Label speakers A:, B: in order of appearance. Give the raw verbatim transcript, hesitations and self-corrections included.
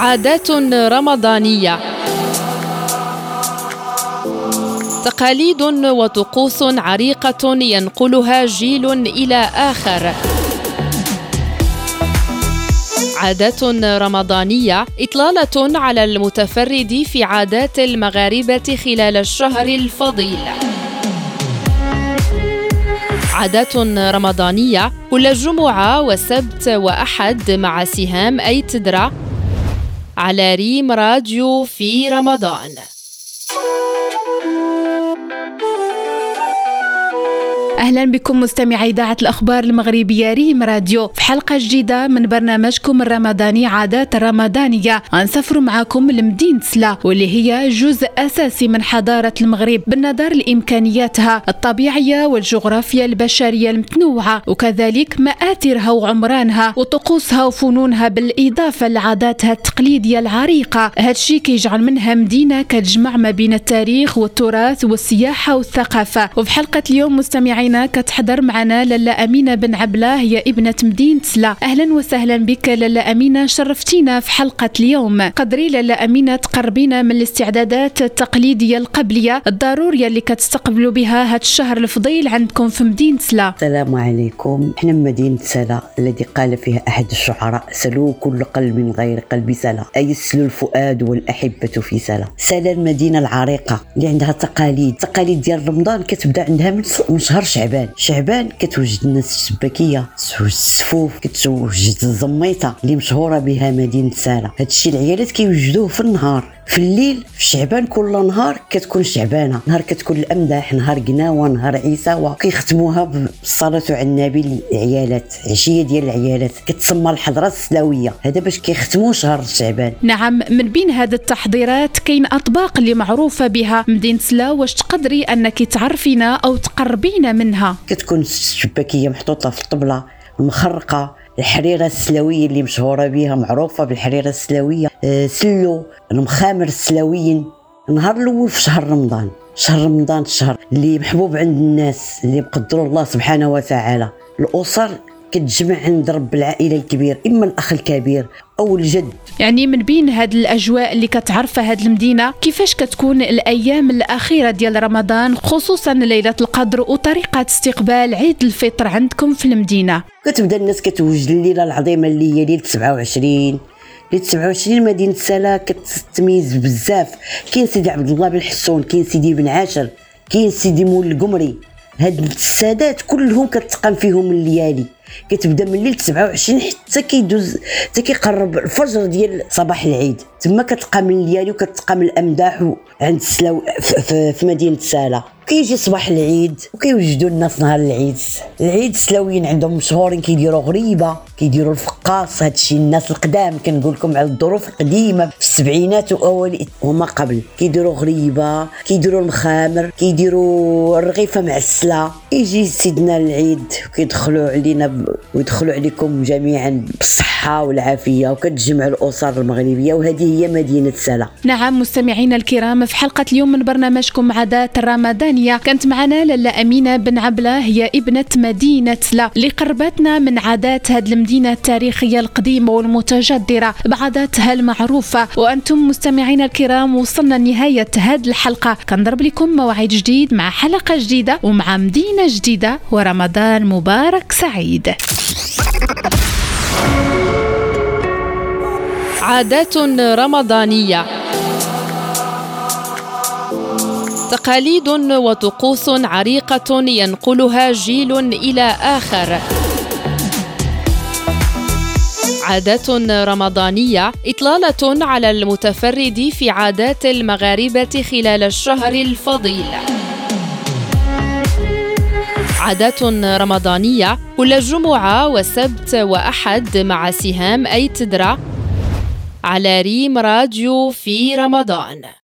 A: عادات رمضانية، تقاليد وطقوس عريقة ينقلها جيل إلى آخر. عادات رمضانية إطلالة على المتفرد في عادات المغاربة خلال الشهر الفضيل. عادات رمضانية كل جمعة وسبت وأحد مع سهام أي تدرى على ريم راديو في رمضان.
B: أهلا بكم مستمعي إذاعة الأخبار المغربية ريم راديو في حلقة جديدة من برنامجكم الرمضاني عادات رمضانية. غنسافروا معكم لمدينة سلا واللي هي جزء أساسي من حضارة المغرب بالنظر لإمكانياتها الطبيعية والجغرافيا البشرية المتنوعة، وكذلك مآثرها وعمرانها وطقوسها وفنونها بالإضافة لعاداتها التقليدية العريقة. هادشي كيجعل منها مدينة كتجمع ما بين التاريخ والتراث والسياحة والثقافة. وفي حلقة اليوم مستمعين كتحضر معنا لاله أمينة بن عبلة، هي ابنة مدينة سلا. أهلا وسهلا بك لاله أمينة، شرفتينا في حلقة اليوم. قدري لاله أمينة تقربينا من الاستعدادات التقليدية القبلية الضرورية اللي كتستقبلوا بها هذا الشهر الفضيل عندكم في مدينة سلا.
C: السلام عليكم. احنا مدينة سلا الذي قال فيها أحد الشعراء: سلوا كل قلب غير قلب سلا، أي سلوا الفؤاد والأحبة في سلا. سلا المدينة العريقة اللي عندها تقاليد تقاليد ديال رمضان كتبدا عندها من شهر شعبان. شعبان كتوجد الناس الشباكيه، كتوجد السفوف، كتوجد الزميطه اللي مشهوره بها مدينه سلا. هادشي العيالات كيوجدوه في النهار. في الليل في شعبان كل نهار كتكون شعبانه، نهار كتكون الامداح، نهار قناوه، نهار عيساوه، كيختموها بالصلاه على النبي. العيالات عشيه ديال العيالات كتسمى الحضره السلاويه، هذا باش كيختموا شهر شعبان.
B: نعم، من بين هذه التحضيرات كاين اطباق اللي معروفه بها مدينه سلا، واش تقدري انك تعرفينا او تقربينا منها؟
C: كتكون الشباكيه محطوطه في الطبله المخرقه، الحريرة السلاوية اللي مشهورة بها، معروفة بالحريرة السلاوية، أه سلو المخامر السلاويين. النهار الأول في شهر رمضان، شهر رمضان الشهر اللي محبوب عند الناس اللي بقدروا الله سبحانه وتعالى. الأسر كتجمع عند رب العائلة الكبير، إما الأخ الكبير أو الجد.
B: يعني من بين هاد الأجواء اللي كتعرفها هاد المدينة، كيفاش كتكون الأيام الأخيرة ديال رمضان، خصوصا ليلة القدر وطريقة استقبال عيد الفطر عندكم في المدينة؟
C: كتبدا الناس كتوجد الليلة العظيمة اللي هي ليلة سبعة وعشرين. ليلة سبعة وعشرين مدينة سلا كتتميز بزاف. كاين سيدي عبد الله بن حسون، كاين سيدي بن عاشر، كاين سيدي مول القمري. هاد السادات كلهم كتقام فيهم الليالي. كتبدا من ليله سبعة وعشرين حتى كيدوز حتى كيقرب الفجر ديال صباح العيد. تما كتقام الليالي وكتقام الامداح عند السلاو في, في مدينه سلا. كيجي صباح العيد وكيوجدوا الناس نهار العيد. العيد السلاويين عندهم مشهورين، كيديروا غريبه، كيديروا الفقاص. هادشي الناس القدام كنقول لكم على الظروف القديمه في السبعينات واوائل وما قبل. كيديروا غريبه، كيديروا المخامر، كيديروا الرغيفه معسله. يجي سيدنا العيد وكيدخلوا علينا ب... ويدخلوا عليكم جميعا بالصحه والعافيه، وكتجمع الاسر المغربيه. وهذه هي مدينه سلا.
B: نعم مستمعينا الكرام، في حلقه اليوم من برنامجكم عادات الرمضانيه كانت معنا لاله أمينة بن عبلة، هي ابنة مدينة سلا اللي قربتنا من عادات هذه المدينة التاريخية القديمة والمتجدرة بعاداتها المعروفة. وأنتم مستمعينا الكرام وصلنا لنهاية هذه الحلقة. كنضرب لكم موعد جديد مع حلقة جديدة ومع مدينة جديدة، ورمضان مبارك سعيد.
A: عادات رمضانية، تقاليد وطقوس عريقة ينقلها جيل إلى آخر. عادات رمضانية إطلالة على المتفرد في عادات المغاربة خلال الشهر الفضيل. عادات رمضانية كل جمعة وسبت وأحد مع سهام أي تدرى على ريم راديو في رمضان.